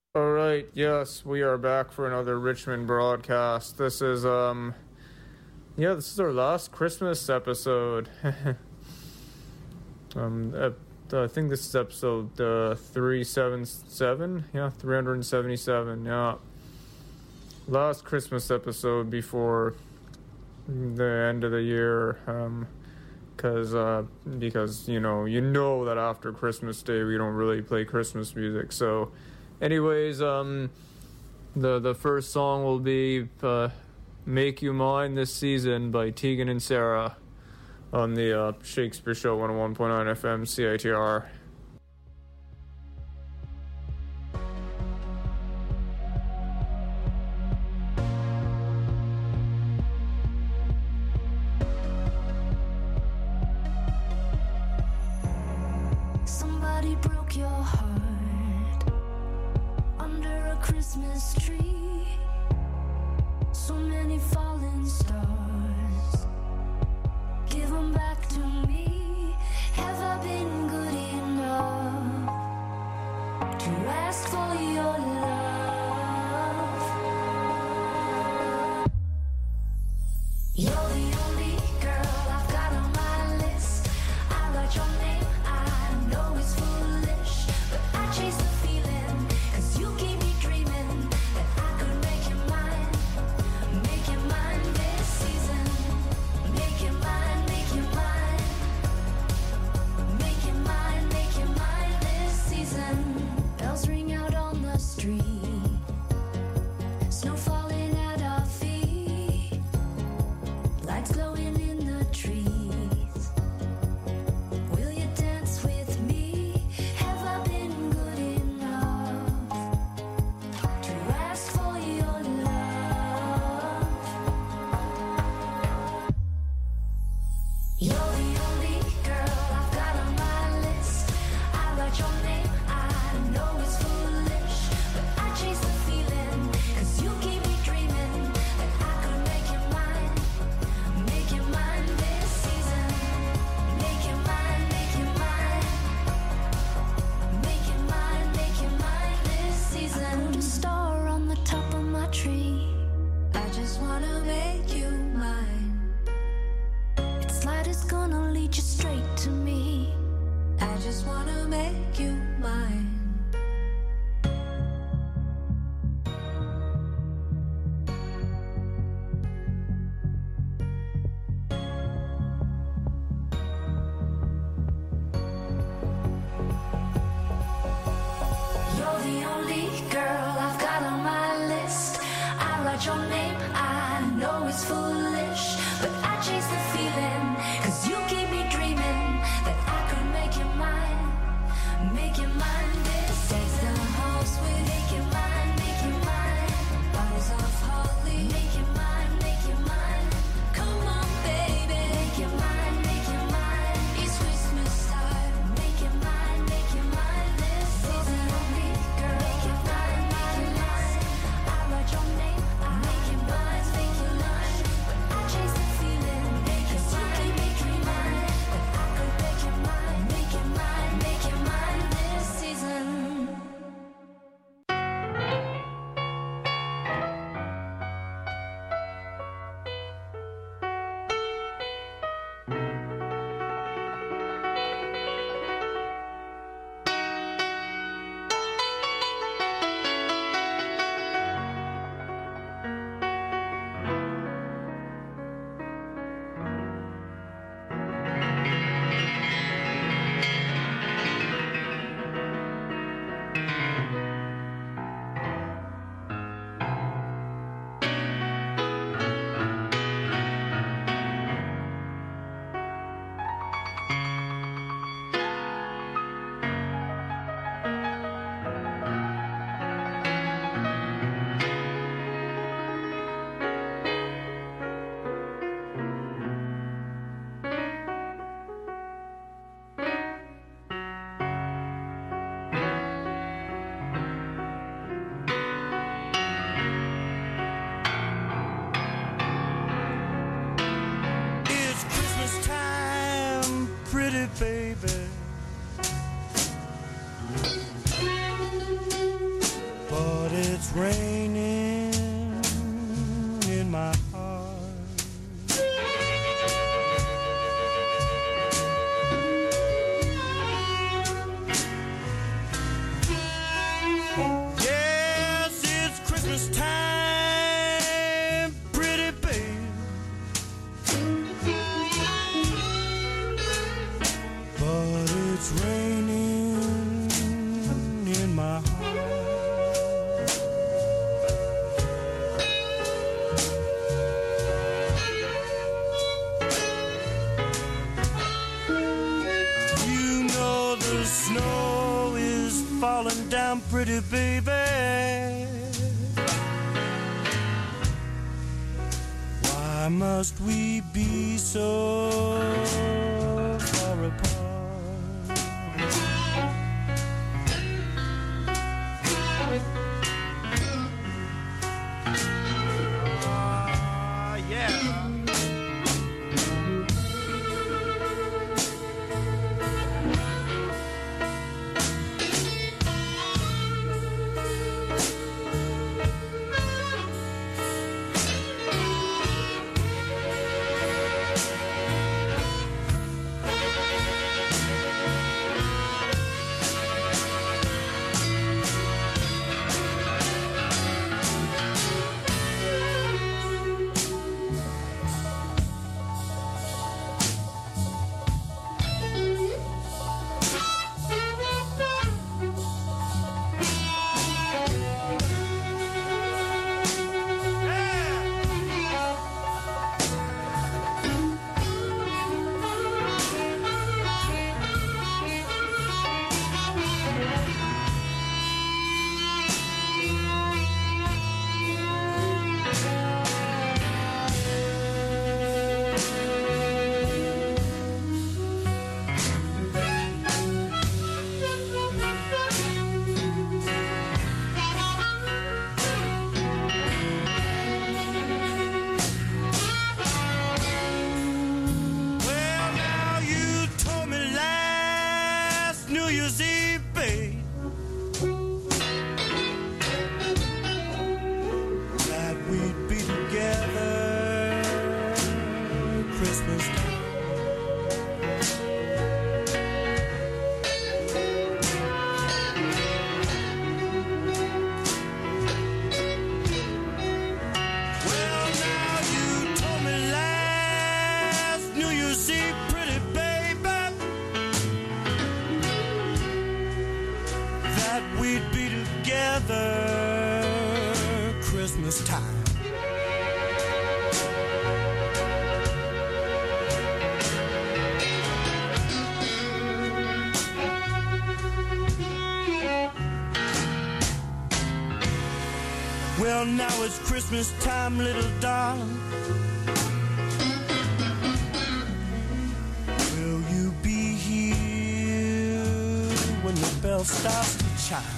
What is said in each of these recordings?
All right, yes, we are back for another Richmond broadcast. This is this is our last Christmas episode. I think this is episode 377. Yeah, 377. Yeah, last Christmas episode before the end of the year. Because you know that after Christmas Day we don't really play Christmas music. So, anyways, the first song will be "Make You Mine This Season" by Tegan and Sara on the Shakespeare Show 101.9 FM CITR. Somebody broke your heart under a Christmas tree. So many fallen stars. Give them back to me. Have I been good enough to ask for your love? You're the only girl I've got on my list. I write your name. I know it's foolish, but I chase the feeling, 'cause you keep me dreaming that I could make you mine this season. Make you mine, make you mine. Make you mine this season. Bells ring out on the street, snow falling at our feet, lights glowing in the trees. Will you dance with me? Have I been good enough to ask for your love? You're the only girl I've got on my list. I write your name. I know it's foolish, but I chase the feeling, 'cause you keep me dreaming that I could make you mine this season. Make you mine, make you mine. Make you mine this season. I put a star on the top of my tree. I just wanna make you mine. Its light is gonna lead you straight to me. I just wanna make you mine. You're the only girl I've got on my list. I write your name. I know it's foolish, but I chase the feeling, 'cause you keep me dreaming that I could make you mine this season. The house with make you mine. Bottles of holly, make you mine. Come on, baby, make you mine. It's Christmas time, make you mine this season. Only girl, make you mine. I write your name, I make you mine, but I chase the feeling, 'cause you it's raining in my heart. Yes, it's Christmas time, pretty babe. But it's raining in my heart. You know the snow is falling down, pretty baby. Why must we be so far apart? Yeah. Well, now you told me last New Year's Eve, babe, that we'd be together Christmas time. Well, now you told me last New Year's Eve, pretty baby, that we'd be together Christmas time. Well, now it's Christmas time, little darling. Will you be here when the bell starts to chime?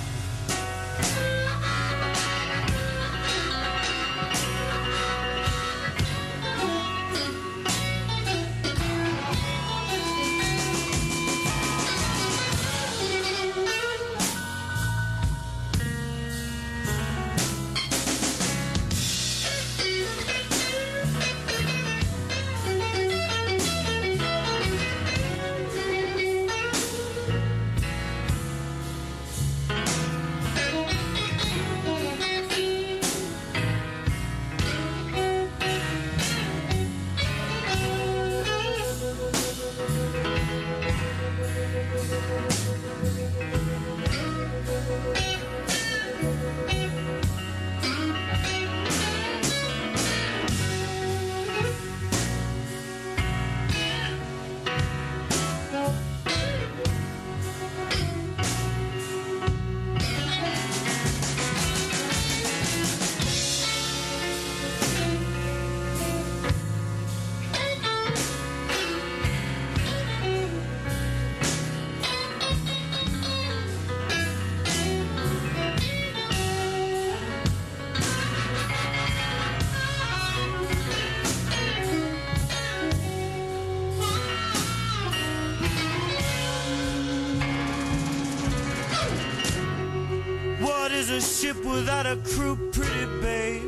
without a crew, pretty babe.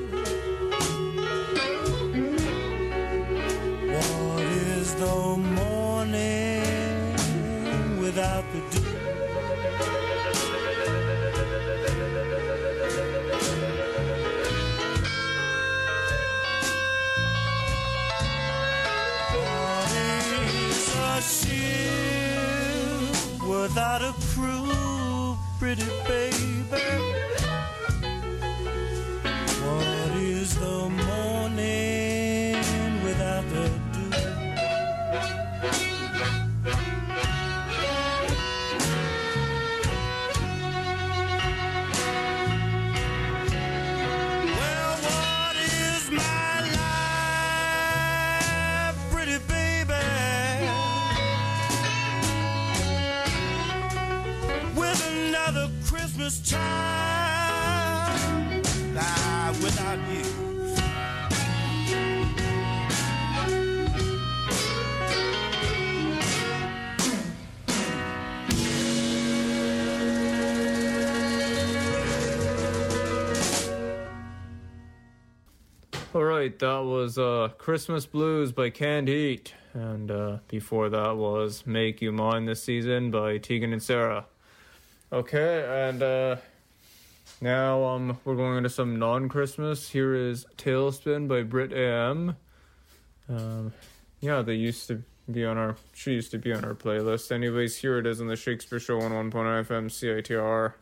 What is the morning without the dew? What is a ship without a crew, pretty baby? What is the morning without the dew? Well, what is my life, pretty baby? With another Christmas time, without you. Alright, that was Christmas Blues by Canned Heat, and before that was Make You Mine This Season by Tegan and Sarah. Okay, and now we're going into some non-Christmas. Here is Tailspin by Brit AM. Yeah, she used to be on our playlist. Anyways, here it is on the Shakespeare Show on 1.9 FM CITR.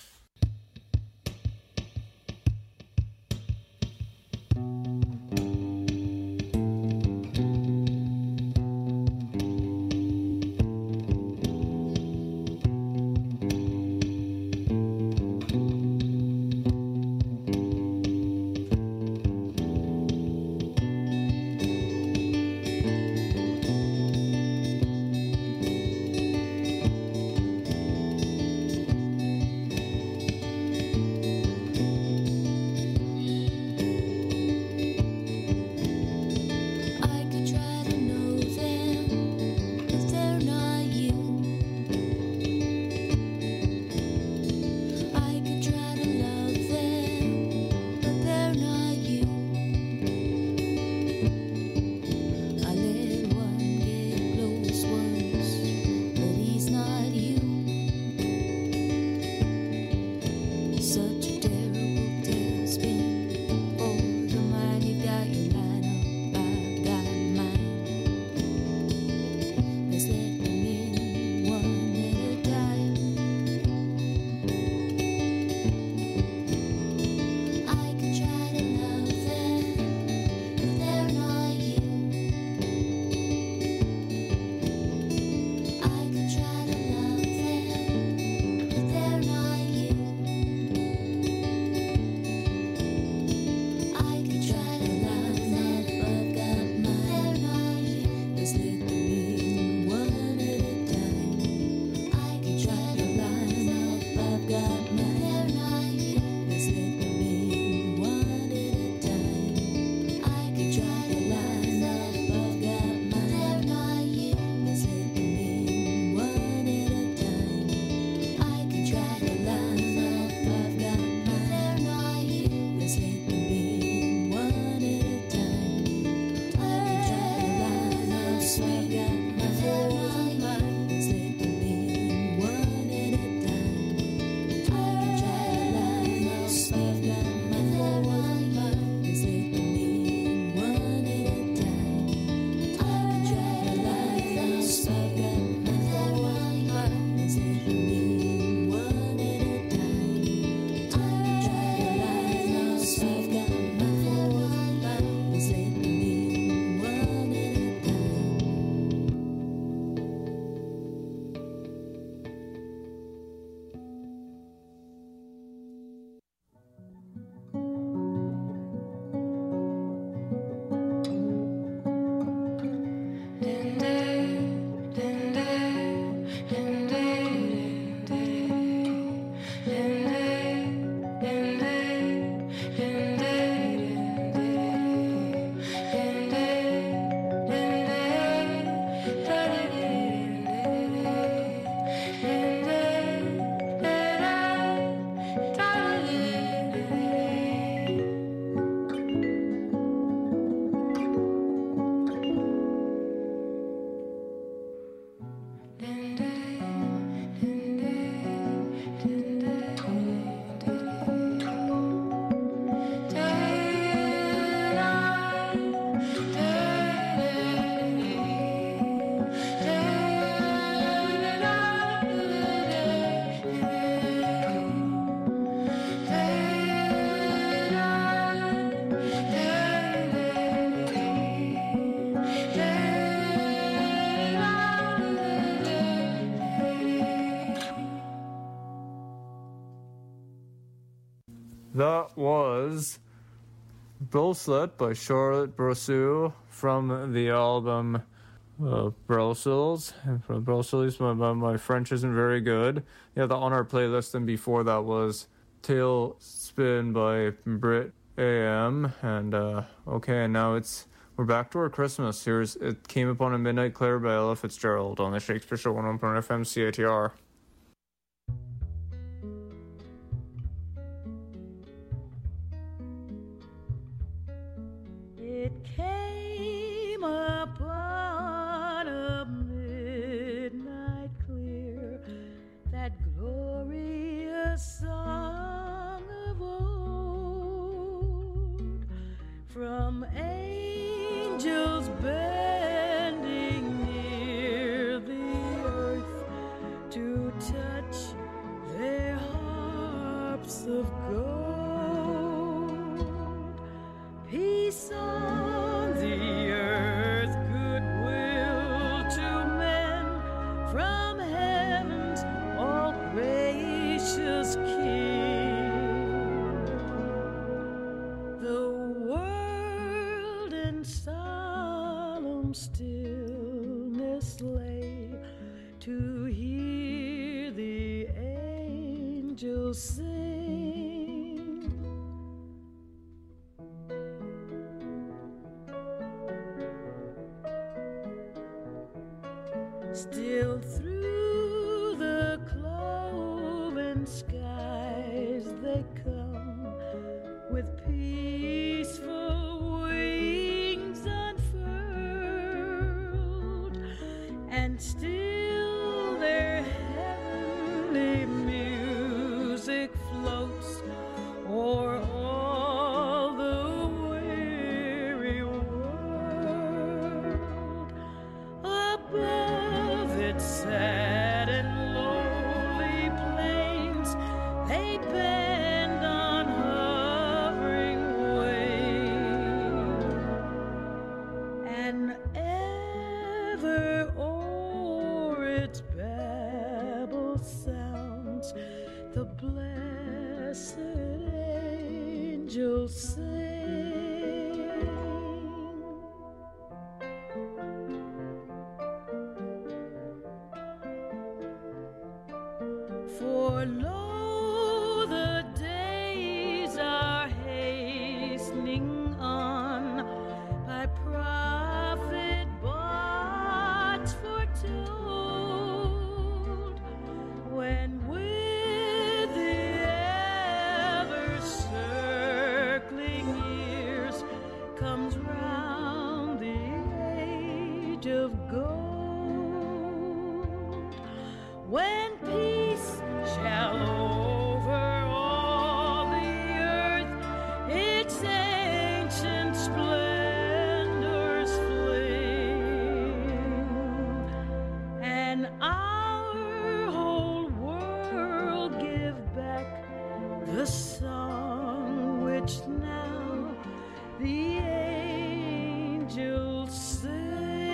That was Bracelet by Charlotte Brosseau from the album Brussels. And from Brussels, my French isn't very good. Yeah, the on our playlist, and before that was Tailspin by Brit AM. And okay, and now we're back to our Christmas. It Came Upon a Midnight Clare by Ella Fitzgerald on the Shakespeare Show 101.1 FM CATR. It came upon a midnight clear, that glorious song of old, from angels bending near the earth to touch their harps of gold. Peace on the earth, goodwill to men, from heaven's all gracious King. The world in solemn stillness lay to hear the angels sing. Still through the cloven skies they come, with peaceful wings unfurled, and still their heavenly music floats o'er all the weary world. Above its sad and lonely plains, they bend on hovering wing, and ever o'er its babble sounds the blessed angels sing. For lo, the days are hastening on, by prophet bots foretold, when with the ever-circling years comes round the age of gold, when peace shall over all the earth its ancient splendors fling, and our whole world give back the song which now the angels sing.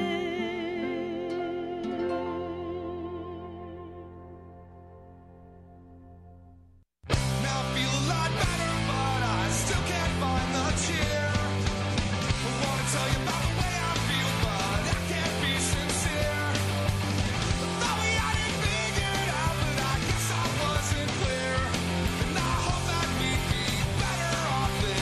Now I feel a lot better, but I still can't find the cheer. I wanna tell you about the way I feel, but I can't be sincere. Thought we had it figured out, but I guess I wasn't clear. And I hope that we'd be better off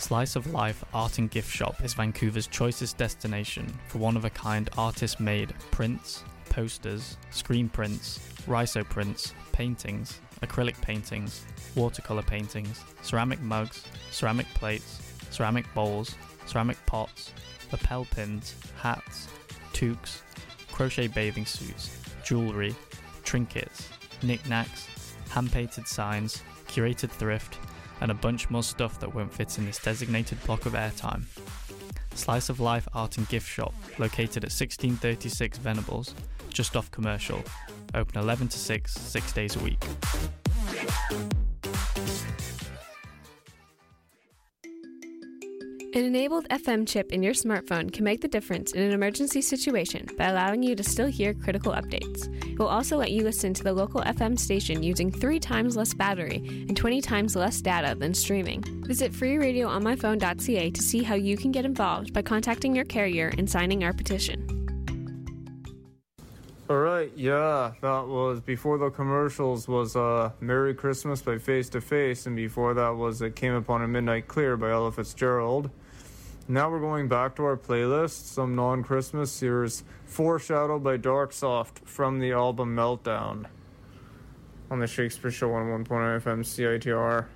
Slice of Life Art and Gift Shop is Vancouver's choicest destination for one-of-a-kind artist-made prints, posters, screen prints, rhizo prints, paintings, acrylic paintings, watercolour paintings, ceramic mugs, ceramic plates, ceramic bowls, ceramic pots, lapel pins, hats, toques, crochet bathing suits, jewellery, trinkets, knickknacks, hand-painted signs, curated thrift, and a bunch more stuff that won't fit in this designated block of airtime. Slice of Life Art and Gift Shop, located at 1636 Venables, just off Commercial, open 11 to 6 days a week. An enabled FM chip in your smartphone can make the difference in an emergency situation by allowing you to still hear critical updates. It will also let you listen to the local FM station using 3 times less battery and 20 times less data than streaming. Visit freeradioonmyphone.ca to see how you can get involved by contacting your carrier and signing our petition. Alright, yeah, that was, before the commercials was Merry Christmas by Face to Face, and before that was It Came Upon a Midnight Clear by Ella Fitzgerald. Now we're going back to our playlist, some non-Christmas. Here's Foreshadow by Darksoft from the album Meltdown on the Shakespeare Show on 1.9 FM CITR.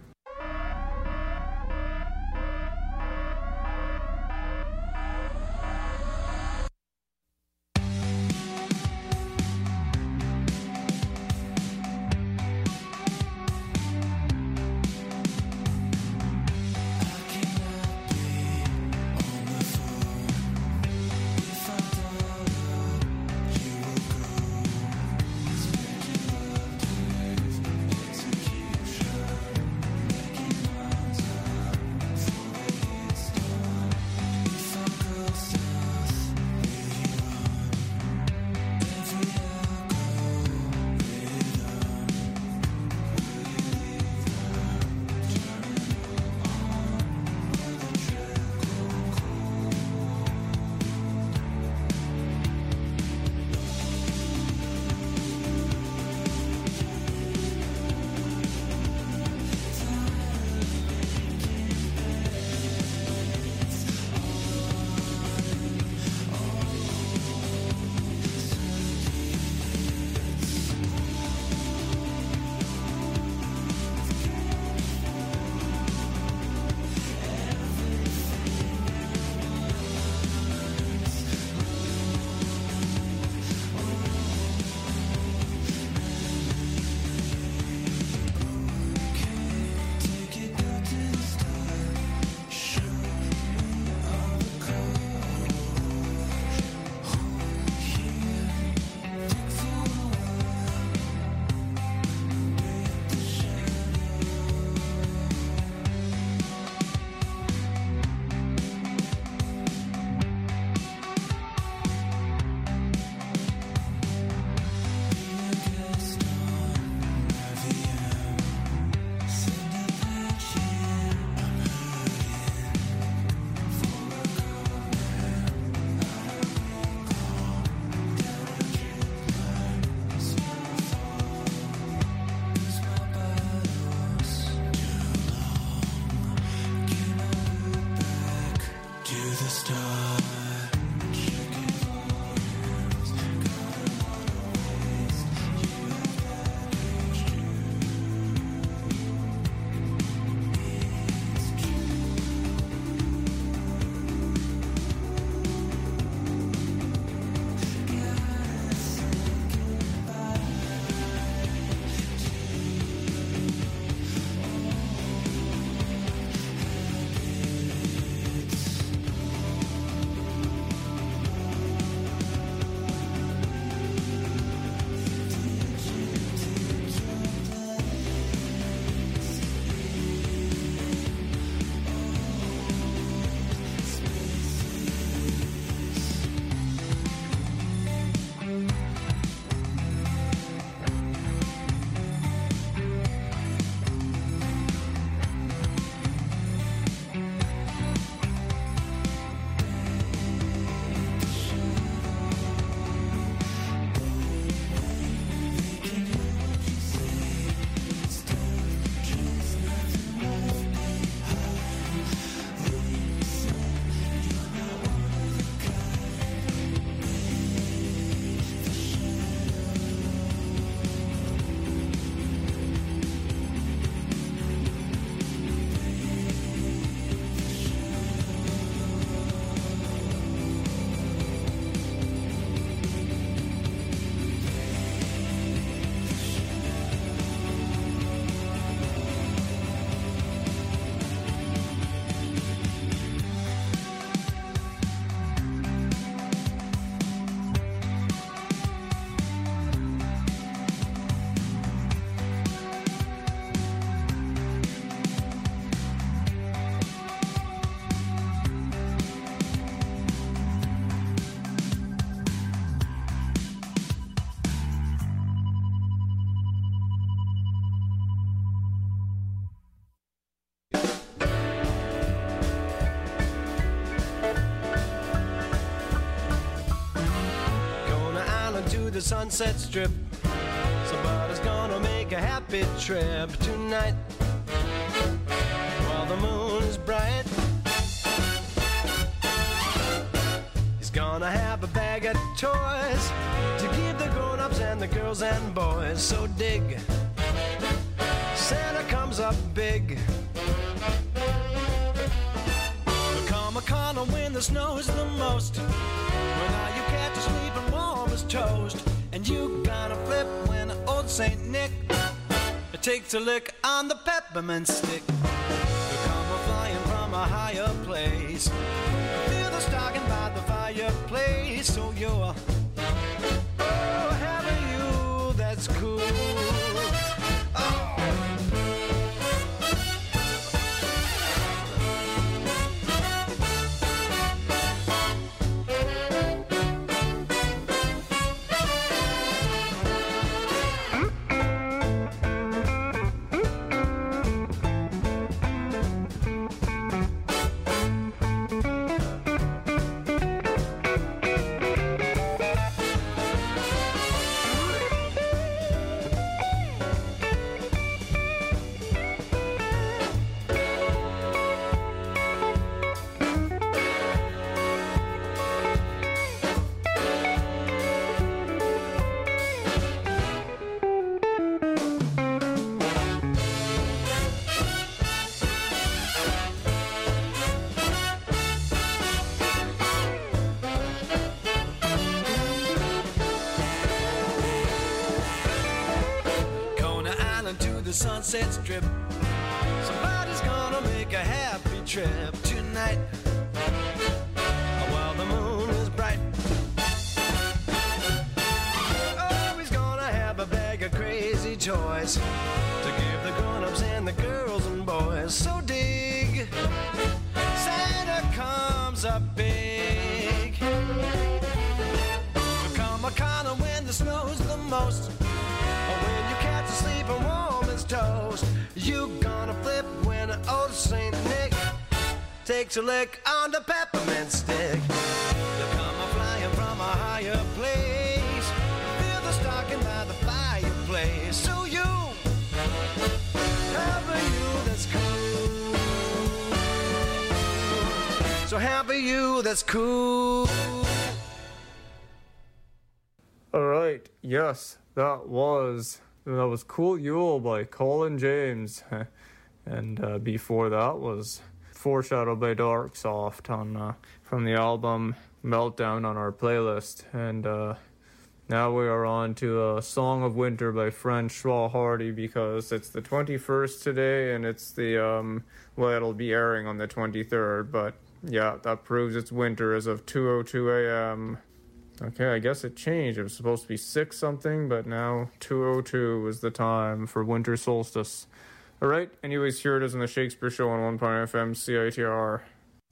the Sunset Strip. Somebody's gonna make a happy trip tonight while the moon is bright. He's gonna have a bag of toys to give the grown-ups and the girls and boys. So dig, Santa comes up big. Come a corner when the snows the most, when all you catch is sleeping warm as toast. And you gonna flip when old Saint Nick takes a lick on the peppermint stick. You come a flying from a higher place, feel the stocking by the fireplace. So you're, oh, having you, that's cool. Sunset Strip. Somebody's gonna make a happy trip tonight while the moon is bright. Oh, he's gonna have a bag of crazy toys to give the grown-ups and the girls and boys. So dig, Santa comes up big. Come a corner when the snow's the most, or when you catch a sleeping warm as toast. You gonna flip when old Saint Nick takes a lick on the peppermint stick. You come a flying from a higher place, feel the stocking by the fireplace. So you, happy you, that's cool. So happy you, that's cool. All right, yes, that was Cool Yule by Colin James. And before that was Foreshadowed by Darksoft on from the album Meltdown on our playlist. And now we are on to a Song of Winter by Francois Hardy, because it's the 21st today, and it's the, well, it'll be airing on the 23rd, but yeah, that proves it's winter as of 2:02 a.m. Okay, I guess it changed. It was supposed to be 6 something, but now 2:02 is the time for winter solstice. All right, anyways, here it is on the Shakespeare Show on 1.0 FM CITR.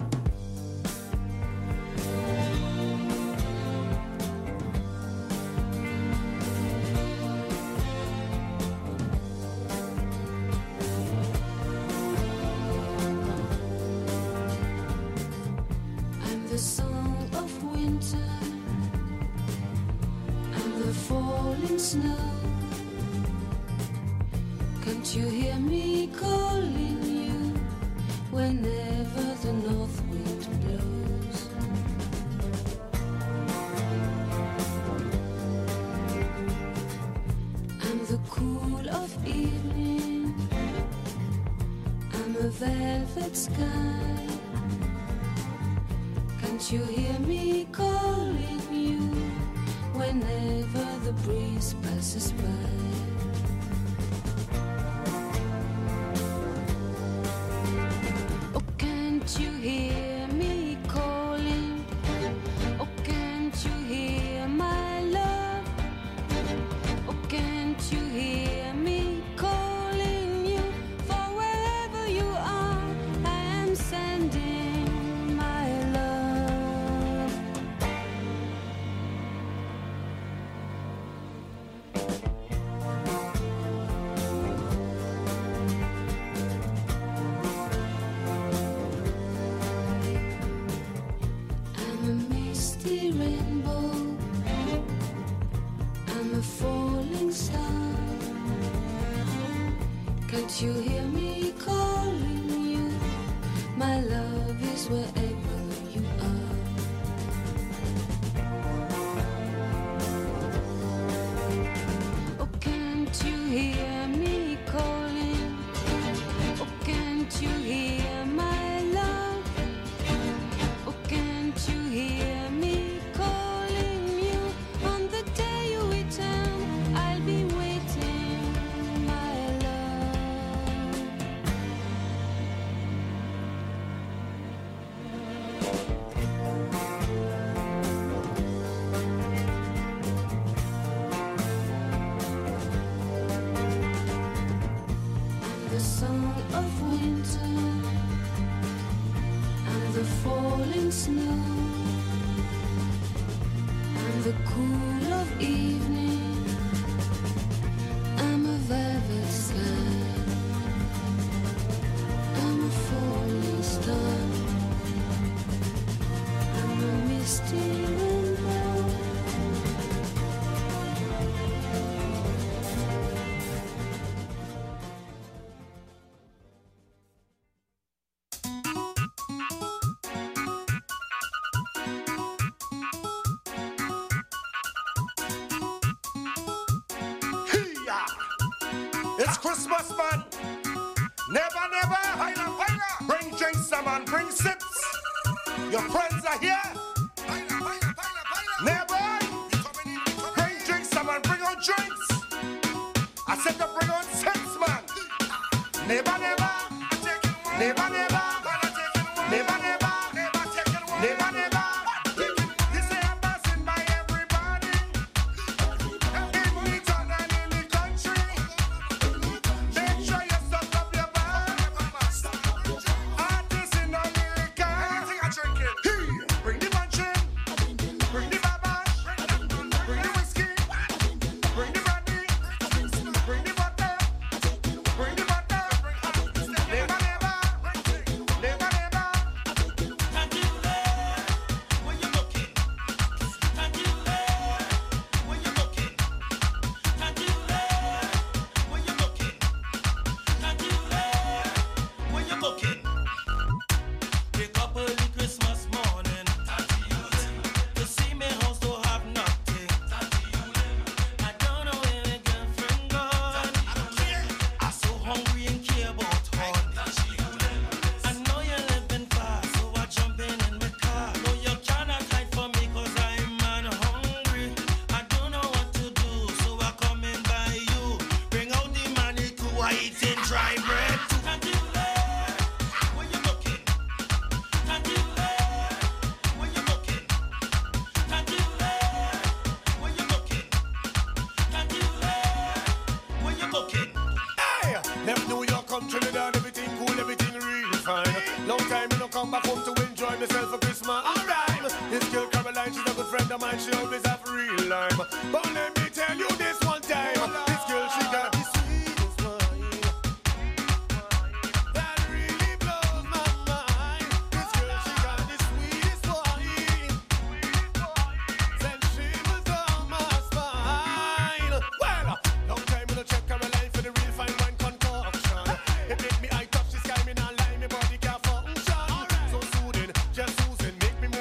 I'm the song of winter. I'm the falling snow. Can't you hear me calling you whenever the north wind blows? I'm the cool of evening. I'm a velvet sky. Can't you hear me calling you whenever the breeze passes by? Oh, can't you hear me calling? Oh, can't you hear my love? Oh, can't you hear me calling you? For wherever you are, I am sending my love. I'm a misty rainbow. Can't you hear me calling you? My love is wherever you are. Oh, can't you hear me calling? Oh, can't you hear my love? Oh, can't you hear me calling you? On the day you return, I'll be waiting, my love. And the song of winter and the falling snow and the cool of evening. I'm a velvet sky. I'm a falling star. I'm a misty rainbow. Hiya! It's Christmas, man. Never, never, higher, higher. Bring drinks, man, bring sips. Your friends are here. Never. Bring drinks, man, bring on drinks. I said to bring on sips, man. Never, never. Never, never. Never, never. Never, never. You say I'm passing by everybody. In the town and in the country. Make sure you stock up your bag. Artists in America. Hey, bring the mansion. Bring the babash. Bring the whiskey. Bring the brandy. Bring the vodka. Bring the vodka. Never, never. Never, never. Can't you let when you're looking? Can't you let when you're looking? Can't you let when you're looking? Can't you let when you're looking? Wake up early Christmas morning. To see me house don't have nothing. I don't know where my girlfriend gone. I'm so hungry and care about honey. I know you're living fast, so I jump in my car. No, you cannot hide from me, cause I'm man hungry. I don't know what to do, so I come in by you. Bring out the money to eat and dry bread. Can't you let when you're looking? Can't you let when you're looking? Can't you let when you're looking? Can't you let when you're looking? Hey, left New York, come Trinidad, everything cool, everything real fine. Long time I don't come back home to enjoy myself for Christmas. Alright, this girl Caroline, she's a good friend of mine, she always have real lime. But let me tell you this one time, this girl, she got the sweetest wine. That really blows my mind. This girl, she got the sweetest wine. Send shivers down my spine. Well, long time I don't check Caroline for the real fine wine concoction. It make me eye touch the sky, me not lie, me body can't function. So soothing, just soothing, make me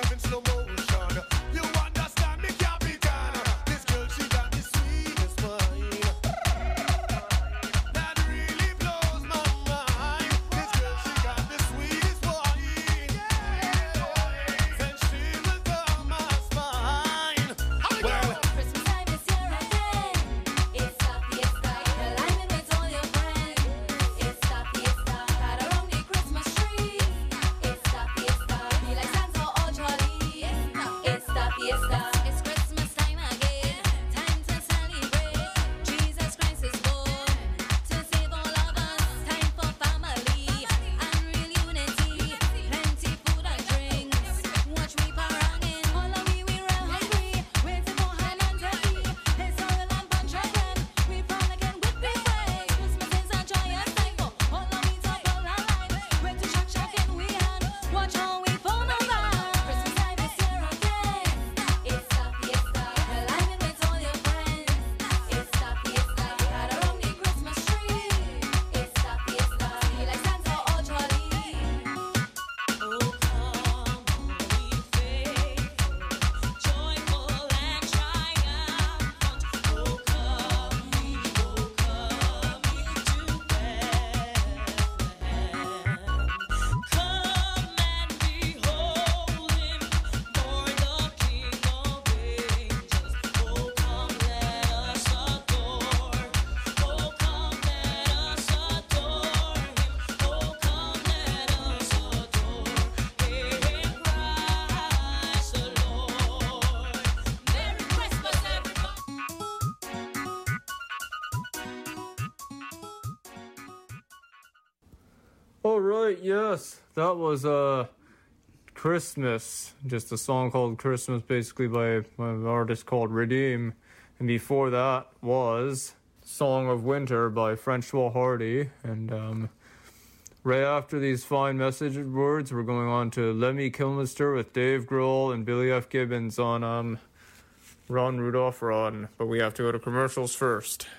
All right, yes, that was Christmas, just a song called Christmas, basically by an artist called Redeem. And before that was Song of Winter by Francois Hardy. And right after these fine message words, we're going on to Lemmy Kilmister with Dave Grohl and Billy F. Gibbons on Run, Rudolph, Run. But we have to go to commercials first.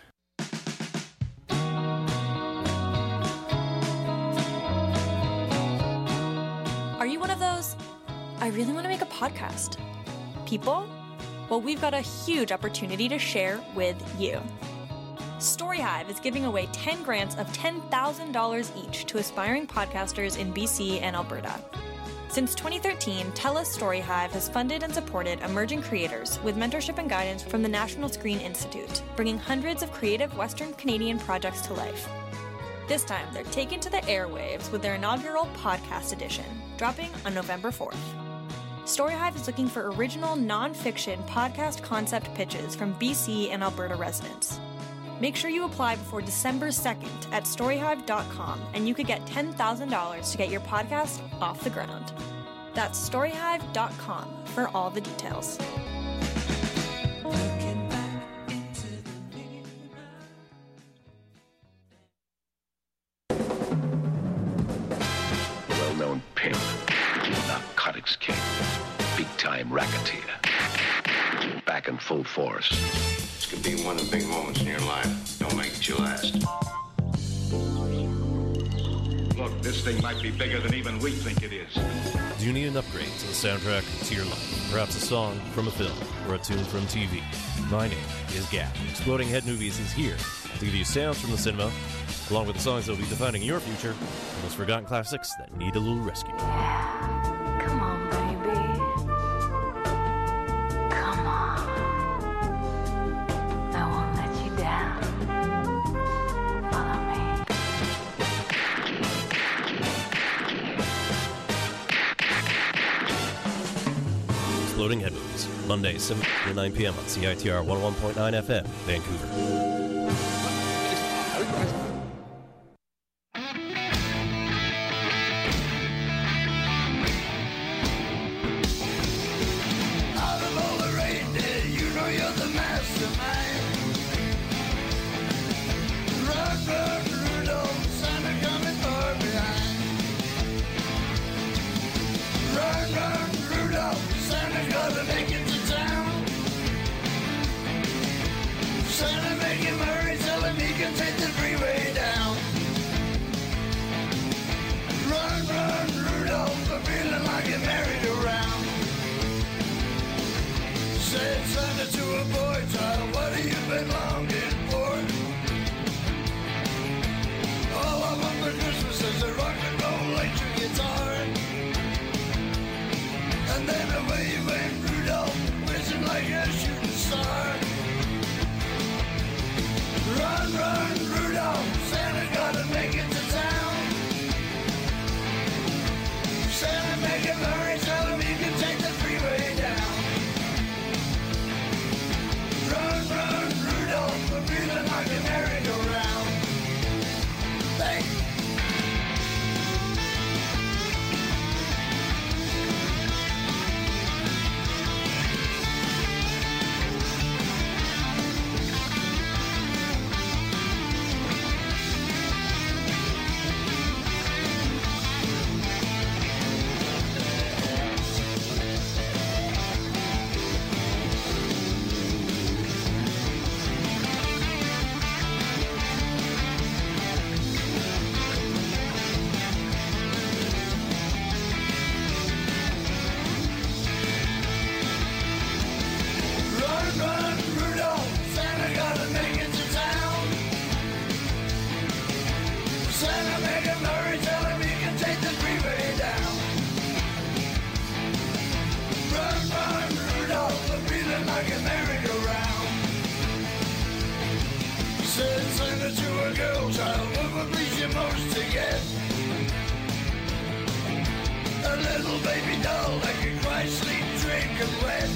Are you one of those, I really want to make a podcast people? Well, we've got a huge opportunity to share with you. Storyhive is giving away 10 grants of $10,000 each to aspiring podcasters in BC and Alberta. Since 2013, TELUS Storyhive has funded and supported emerging creators with mentorship and guidance from the National Screen Institute, bringing hundreds of creative Western Canadian projects to life. This time, they're taken to the airwaves with their inaugural podcast edition, dropping on November 4th. Storyhive is looking for original, non-fiction podcast concept pitches from BC and Alberta residents. Make sure you apply before December 2nd at storyhive.com and you could get $10,000 to get your podcast off the ground. That's storyhive.com for all the details. Well-known pimp, narcotics king, big-time racketeer, back in full force. This could be one of the big moments in your life. Don't make it your last. Look, this thing might be bigger than even we think it is. Do you need an upgrade to the soundtrack to your life? Perhaps a song from a film or a tune from TV? My name is Gap. Exploding Head Movies is here to give you sounds from the cinema, along with the songs that will be defining your future, and those forgotten classics that need a little rescue. Come on, baby. Come on. I won't let you down. Follow me. Exploding Head Movies, Monday, 7 to 9 p.m. on CITR 101.9 FM, Vancouver. Out of all the reindeer, you know you're the mastermind. Run, run, Rudolph, Santa coming far behind. Run, run, Rudolph, Santa gotta make it to town. Santa make him hurry, tell him he can take the freeway down. Run, run, Rudolph, I'm feeling like you're married around. Said Santa to a boy child, what have you been longing for? All I want for Christmas is a rock and roll electric guitar. And then away went Rudolph, whizzing like a shooting star. Run, run, Rudolph, Santa gotta make it to town. Santa make him hurry, tell him he can take the freeway down. Run, run, Rudolph, I'm feeling like a merry-go-round. Hey! Run, run, Rudolph, Santa gotta make it to town. Santa make him hurry, tell him he can take the freeway down. Run, run, Rudolph, I'm feeling like a merry-go-round. Said Santa to a girl child, what would please you most to get? A little baby doll that can cry, sleep, drink, and wet.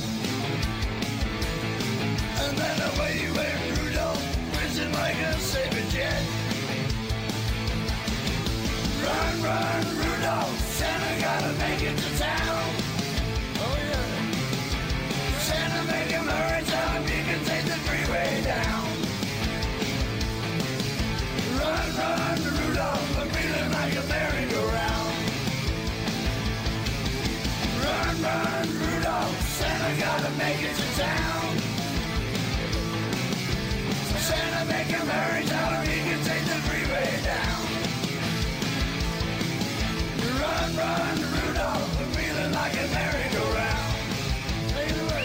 And then away went Rudolph, whizzing like a saber jet. Run, run, Rudolph, Santa gotta make it to town. Oh yeah. Santa make him hurry, tell him you can take the freeway down. Run, run, Rudolph, I'm feeling like a merry-go-round. Run, run, Rudolph, Santa gotta make it to town. Santa make him hurry, tell him he can take the freeway down. Run, run, Rudolph, I'm feeling like a merry-go-round. Take it away.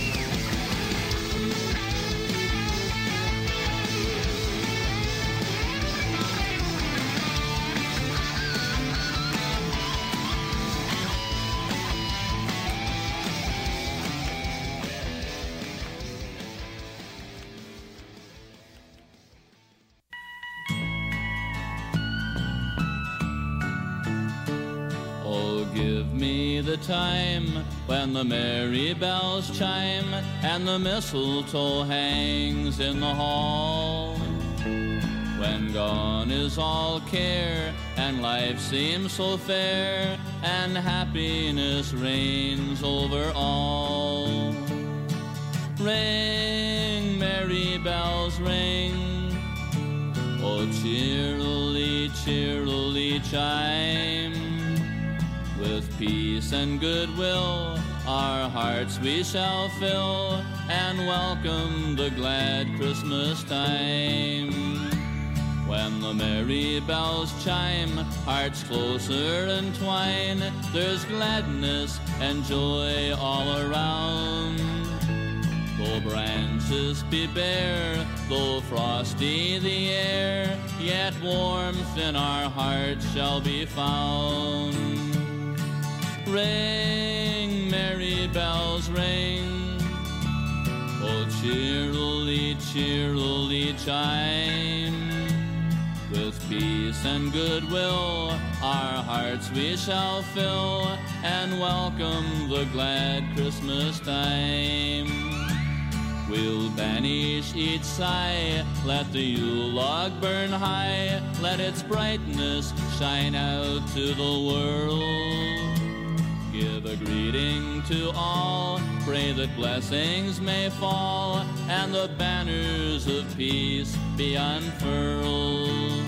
Oh, give me the time when the merry bells chime and the mistletoe hangs in the hall. When gone is all care and life seems so fair and happiness reigns over all. Ring, merry bells, ring. Oh, cheerily, cheerily chime. With peace and goodwill, our hearts we shall fill and welcome the glad Christmas time. When the merry bells chime, hearts closer entwine, there's gladness and joy all around. Though branches be bare, though frosty the air, yet warmth in our hearts shall be found. Ring, merry bells, ring. Oh, cheerily, cheerily chime. With peace and goodwill, our hearts we shall fill and welcome the glad Christmas time. We'll banish each sigh, let the Yule log burn high, let its brightness shine out to the world. Give a greeting to all, pray that blessings may fall, and the banners of peace be unfurled.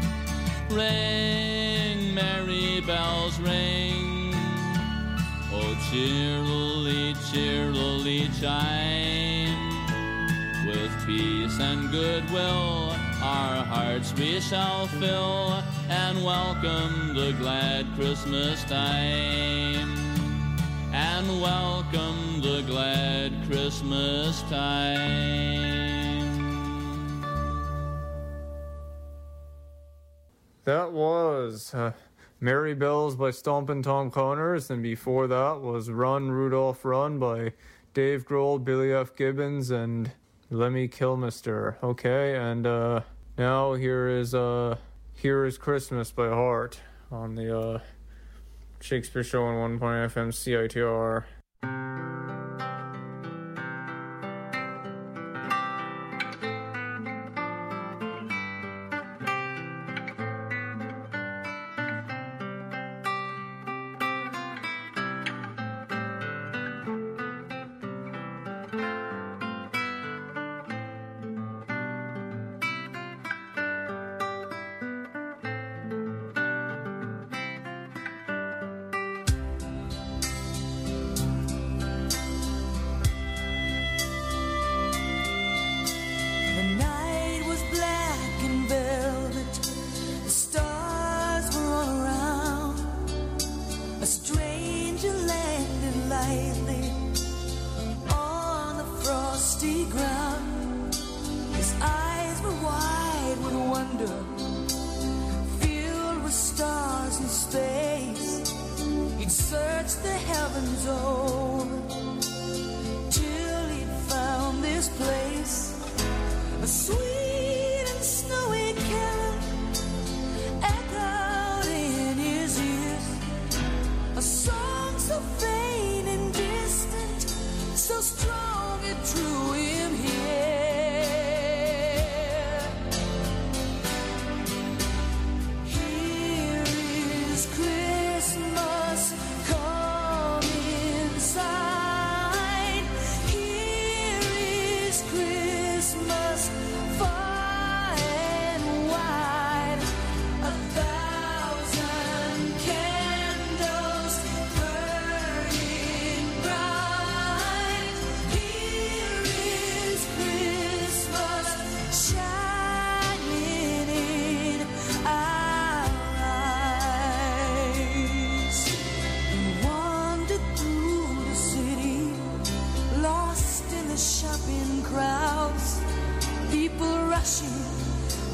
Ring, merry bells, ring. Oh, cheerily, cheerily chime. With peace and goodwill, our hearts we shall fill and welcome the glad Christmas time. And welcome the glad Christmas time. That was Merry Bells by Stompin' Tom Connors, and before that was Run, Rudolph, Run by Dave Grohl, Billy F. Gibbons, and Lemmy Kilmister. Okay, and now here is Christmas by Heart on the Shakespeare Show on 1.0 FM CITR.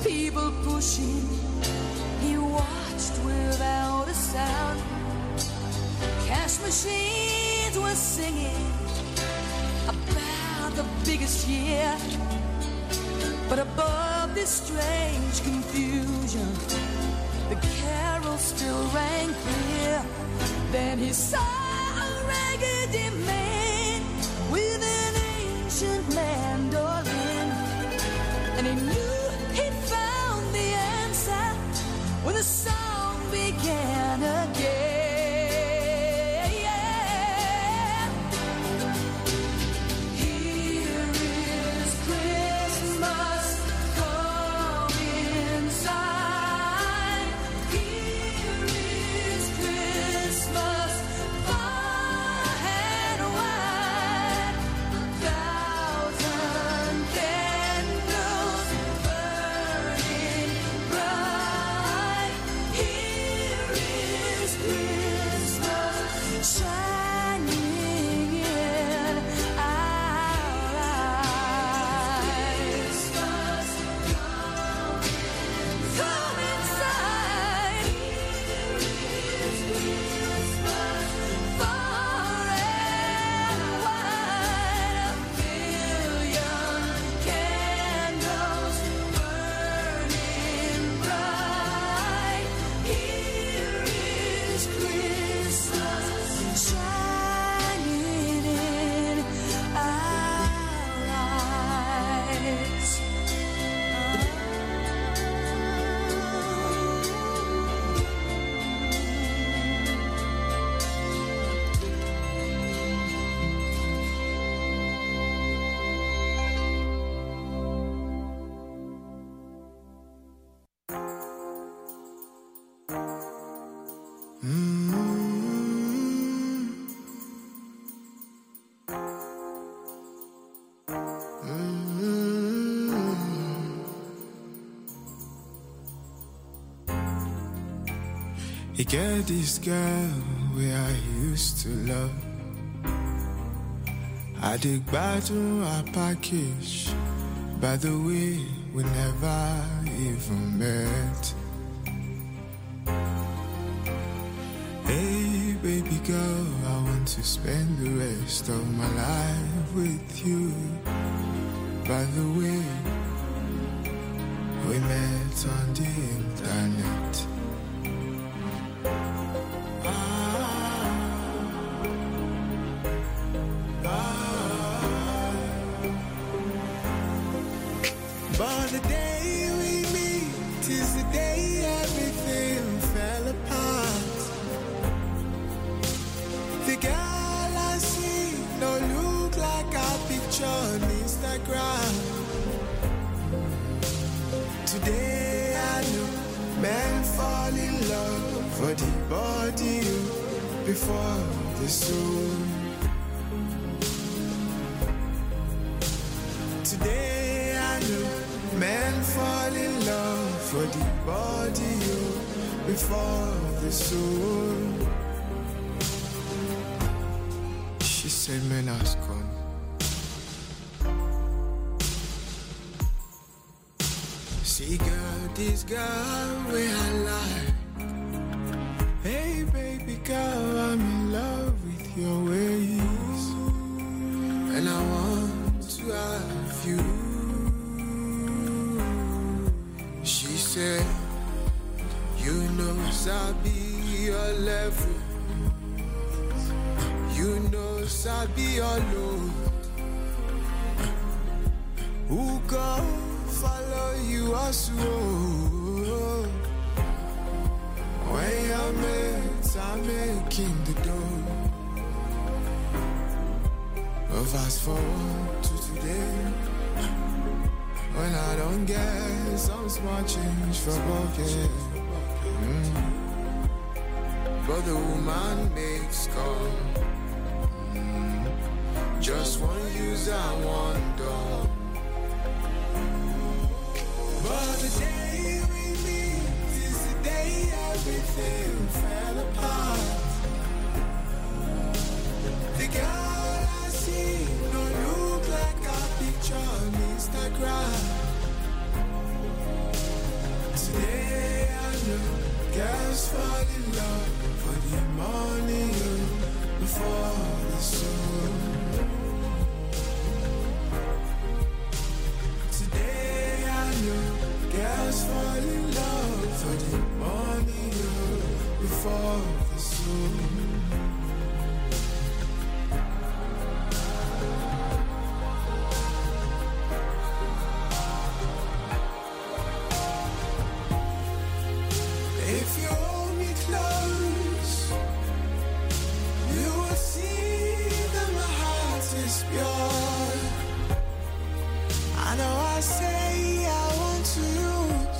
people pushing. He watched without a sound. Cash machines were singing about the biggest year. But above this strange confusion, the carol still rang clear. Then he saw a raggedy man with an ancient mandolin, and he knew he'd found the answer when the song began again. Here is Christmas, come inside. Here is Christmas, far and wide. 1,000 candles burning bright. Here is Christmas shining in our eyes. Come inside. Here is Christmas, far and wide. 1,000,000 candles burning bright. Here is Christmas shining in our eyes. You get this girl where I used to love. I dig battle our package. By the way, we never even met. Hey, baby girl, I want to spend the rest of my life with you. By the way, we met on the internet. But the day we meet is the day everything fell apart. The girl I see don't look like a picture on Instagram. Today I know men fall in love for the body before the soul. Today I know men fall in love for the body before the soul. She said men has come. See girl, this girl where I like. Hey baby girl, I'm in love with your ways, and I want to have you. She said, you know Sabi your level, you know Sabi your load. Who go follow you as well? When your mates are making the dough. But fast forward to today, when I don't get some small change for pocket. But the woman makes come. Just one use and one done. But the day we meet is the day everything fell apart. The girl I see don't look like a picture on Instagram. Today I know girls fall in love for the money before the soul. Today I know girls fall in love for the money before the soul. If you hold me close, you will see that my heart is pure. I know I say I want to lose.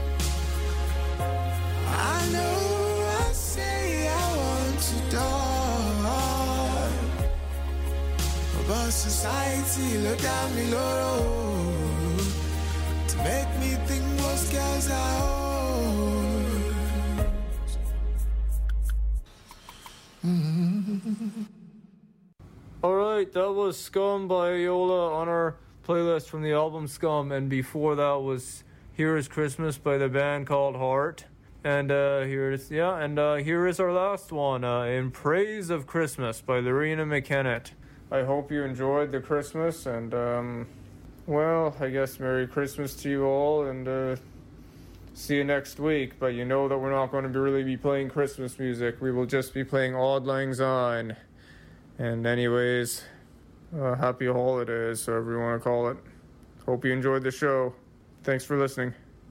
I know I say I want to die. But society look at me low to make me think most girls are old. Alright, that was Scum by Iola on our playlist from the album Scum, and before that was Here Is Christmas by the band called Heart. And here is our last one, In Praise of Christmas by Lorena McKennitt. I hope you enjoyed the Christmas, and well, I guess Merry Christmas to you all, and see you next week. But you know that we're not going to really be playing Christmas music. We will just be playing Auld Lang Syne. And anyways, happy holidays, whatever you want to call it. Hope you enjoyed the show. Thanks for listening.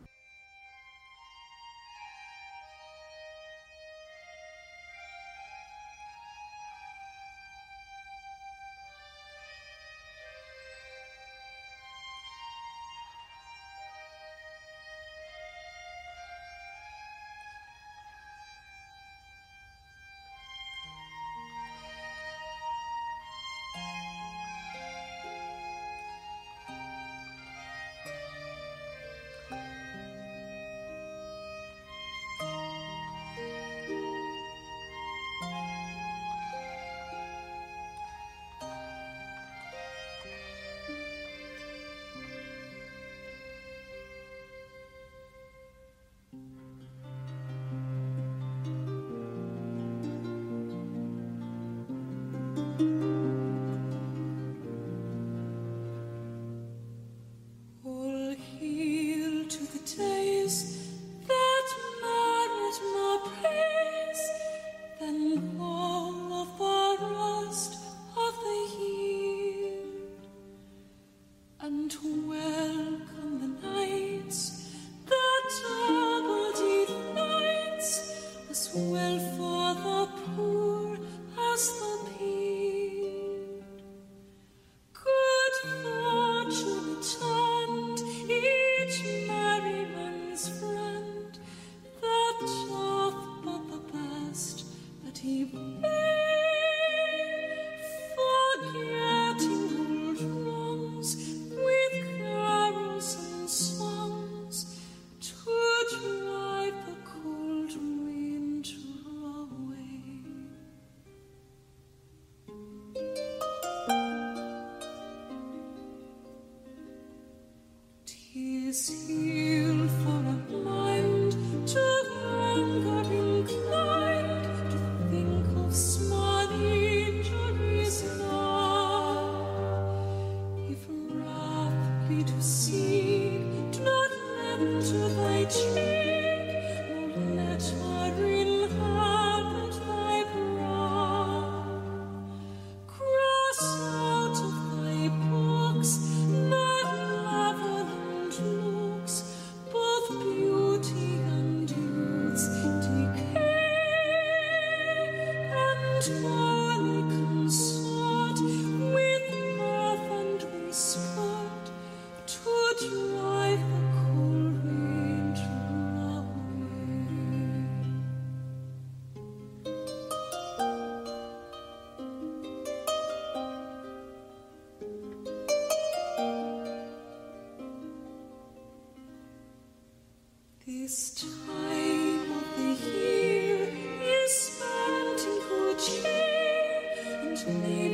All hail to the days that merit more praise than all of the rest of the year, and welcome the nights that double-deed nights, as well for the poor as the peer. Good fortune attend each merryman's friend that doth but the best that he may, forgetting old wrongs with carols and songs to drive the cold winter away. 'Tis ill for a mind to anger inclined, to think of small injuries now. If wrath be to seek, do not lend to thy cheek, nor let her inhabit thy brow. Cross out of thy books malevolent looks, both beauty and youth's decay, and wholly consort with mirth and with sport to drive the cold winter away. This time of the year is spent in good cheer, and